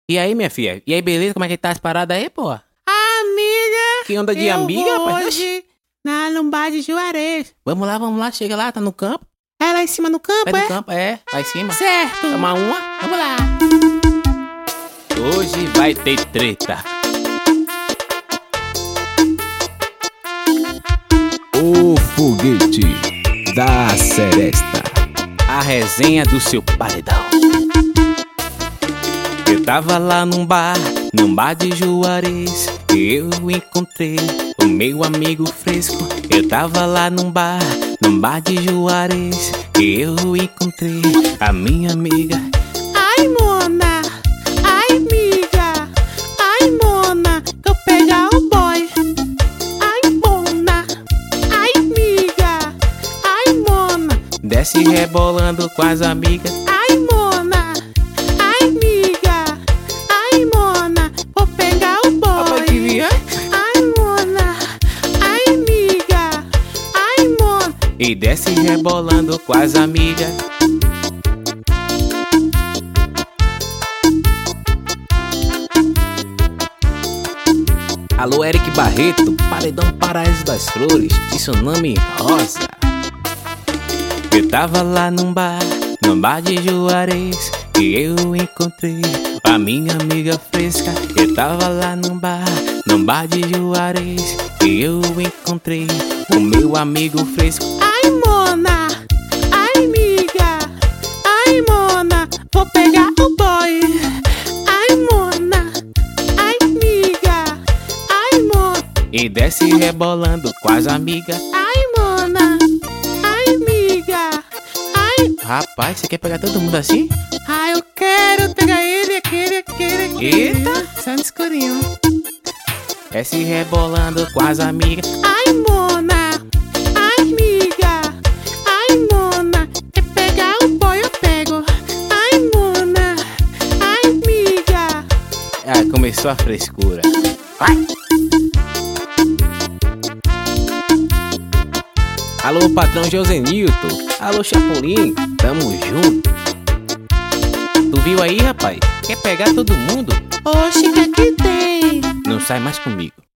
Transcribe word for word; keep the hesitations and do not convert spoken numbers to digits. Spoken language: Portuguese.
E aí, minha filha? E aí, beleza? Como é que tá as paradas aí, pô? Amiga! Que onda de eu amiga, vou rapaz? hoje na Lombar de Juarez. Vamos lá, vamos lá. Chega lá, tá no campo. É lá em cima no campo, Vai é? no campo, é. Lá em cima. Certo. Tomar uma. Vamos lá. Hoje vai ter treta. O foguete da Seresta. A resenha do seu paredão. Eu tava lá num bar, num bar de Juarez, que eu encontrei o meu amigo fresco. Eu tava lá num bar, num bar de Juarez, que eu encontrei a minha amiga. Ai, Mona! Ai, amiga! Ai, Mona! Que eu pegar o boy! Ai, Mona! Ai, amiga! Ai, Mona! Desce rebolando com as amigas. Ai, Mona! Ai, amiga! Ai, Mona! Vou pegar o boy! que vinha. Ai, Mona! Ai, amiga! Ai, Mona! E desce rebolando com as amigas. Alô, Eric Barreto, Paredão Paraíso das Flores, Tsunami Rosa. Eu tava lá num bar, num bar de Juarez, que eu encontrei a minha amiga fresca. Eu tava lá num bar, num bar de Juarez, que eu encontrei o meu amigo fresco. Ai, Mona! Ai, amiga! Ai, Mona! Vou pegar o boy! Ai, Mona! Ai, amiga! Ai, Mona! E desce rebolando com as amigas. Ai, Mona! Ai, amiga! Ai, Rapaz, você quer pegar todo mundo assim? ai, eu quero pegar ele, aquele, aquele, aquele. Eita! Só no escurinho. Desce rebolando com as amigas. Ai, Mona! Ai, amiga! Ai, Mona! Quer pegar o boy, eu pego. Ai, Mona! Ai, amiga! Ah, começou a frescura. Vai! Alô, patrão Josenilton. Alô, Chapolin. Tamo junto. Tu viu aí, rapaz? Quer pegar todo mundo? Oxe, que aqui tem? Não sai mais comigo.